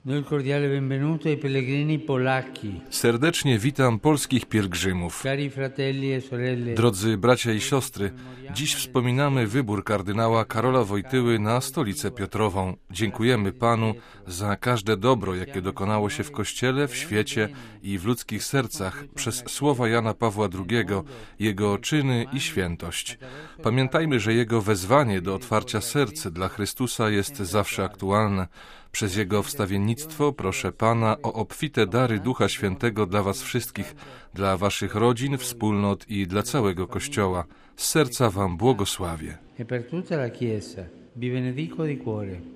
Do il cordiale benvenuto ai pellegrini polacchi. Serdecznie witam polskich pielgrzymów. Cari fratelli e sorelle. Drodzy bracia i siostry, dziś wspominamy wybór kardynała Karola Wojtyły na Stolicę Piotrową. Dziękujemy Panu za każde dobro, jakie dokonało się w Kościele, w świecie i w ludzkich sercach przez słowa Jana Pawła II, jego czyny i świętość. Pamiętajmy, że jego wezwanie do otwarcia serc dla Chrystusa jest zawsze aktualne. Przez jego wstawiennictwo proszę Pana o obfite dary Ducha Świętego dla was wszystkich, dla waszych rodzin, wspólnot i dla całego Kościoła. Z serca wam błogosławię. E per tutta la Chiesa vi benedico di cuore.